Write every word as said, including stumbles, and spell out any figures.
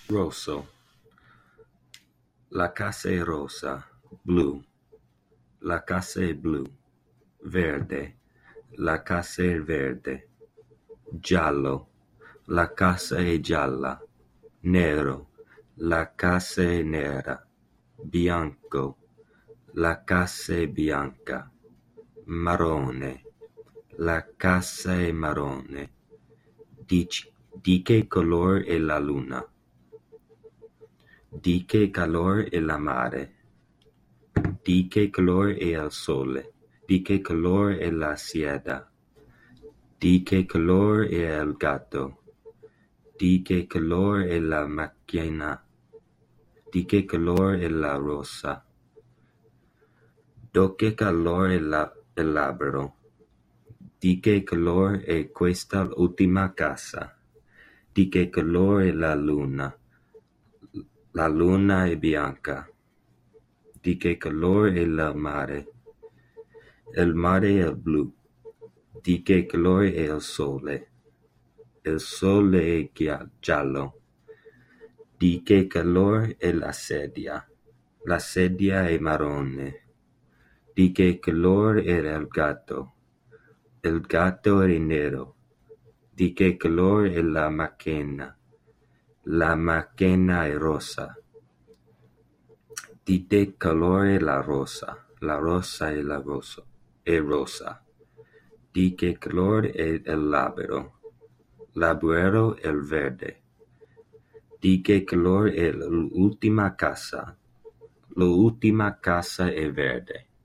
Rosso. La casa è rosa. Blu. La casa è blu. Verde. La casa è verde. Giallo. La casa è gialla. Nero. La casa è nera. Bianco. La casa è bianca. Marrone. La casa è marrone. Di, di che colore è la luna? Di che colore è la mare? Di che colore è il sole? Di che colore è la sieda? Di che colore è il gatto? Di che colore è la macchina? Di che colore è la rosa? Do che colore è la, il labbro? Di che colore è questa ultima casa? Di che colore è la luna? La luna è bianca. Di che colore è il mare? Il mare è blu. Di che colore è il sole? Il sole è giallo. Di che colore è la sedia? La sedia è marrone. Di che colore è il gatto? Il gatto è nero. Di che colore è la macchina? La macchina è rosa. Di che colore è la rosa? La rosa è la rosa. È rosa. Di che colore è il labbro? L'albero è verde. Di che colore è l'ultima casa? L'ultima casa è verde.